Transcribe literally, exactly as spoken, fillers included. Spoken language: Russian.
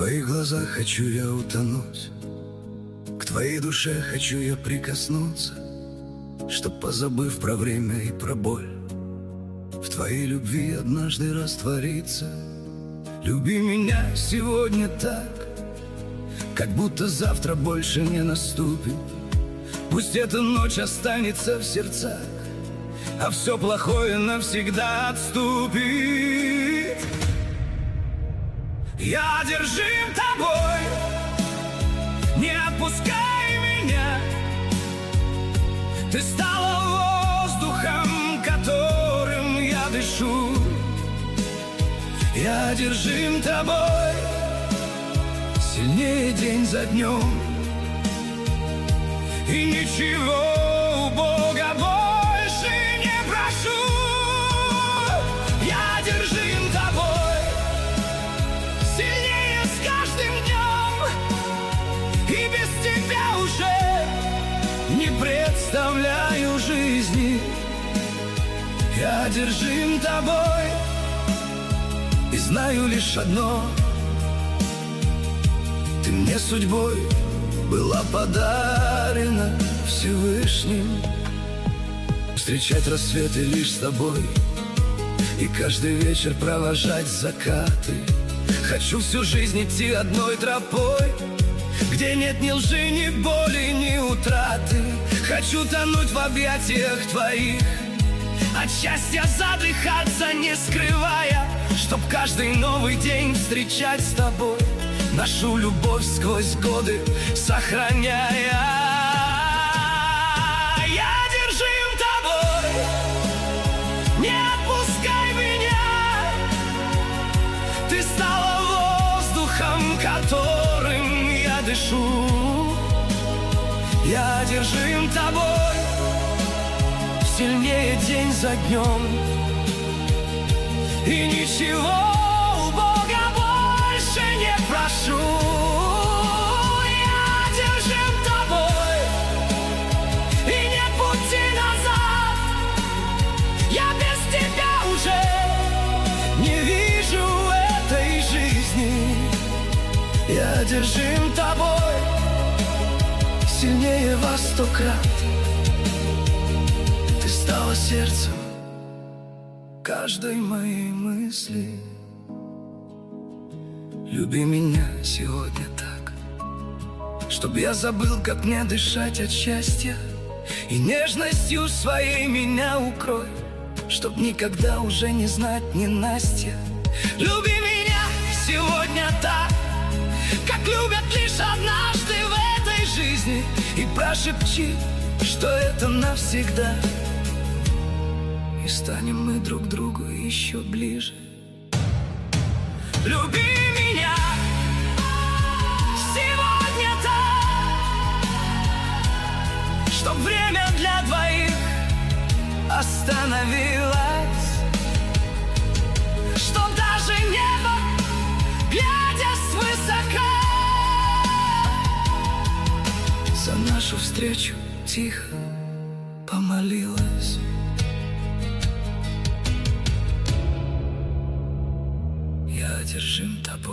твоих глазах хочу я утонуть, к твоей душе хочу я прикоснуться, чтоб, позабыв про время и про боль, в твоей любви однажды раствориться. Люби меня сегодня так, как будто завтра больше не наступит. Пусть эта ночь останется в сердцах, а все плохое навсегда отступит. Я одержим тобой, не отпускай меня. Ты стала воздухом, которым я дышу. Я одержим тобой, сильнее день за днем. И ничего у Бога больше не прошу. Я одержим тобой, сильнее с каждым днем. И без тебя уже не представляю жизни. Я одержим тобой и знаю лишь одно: ты мне судьбой была подарена Всевышним. Встречать рассветы лишь с тобой и каждый вечер провожать закаты. Хочу всю жизнь идти одной тропой, где нет ни лжи, ни боли, ни утраты. Хочу тонуть в объятиях твоих, от счастья задыхаться не скрывая, чтоб каждый новый день встречать с тобой, нашу любовь сквозь годы сохраняя. Я одержим тобой, не отпускай меня. Ты стала воздухом, которым я дышу. Я одержим тобой, сильнее день за днем. И ничего у Бога больше не прошу. Я одержим тобой, и нет пути назад. Я без тебя уже не вижу этой жизни. Я одержим тобой, сильнее во сто крат. Ты стала сердцем каждой моей мысли. Люби меня сегодня так, чтоб я забыл, как мне дышать от счастья, и нежностью своей меня укрой, чтоб никогда уже не знать ненастья. Люби меня сегодня так, как любят лишь однажды в этой жизни, и прошепчи, что это навсегда, и станем мы друг другу еще ближе. Люби меня сегодня так, чтоб время для двоих остановилось, чтоб даже небо, глядя свысока, за нашу встречу тихо помолилась. Я одержим тобой.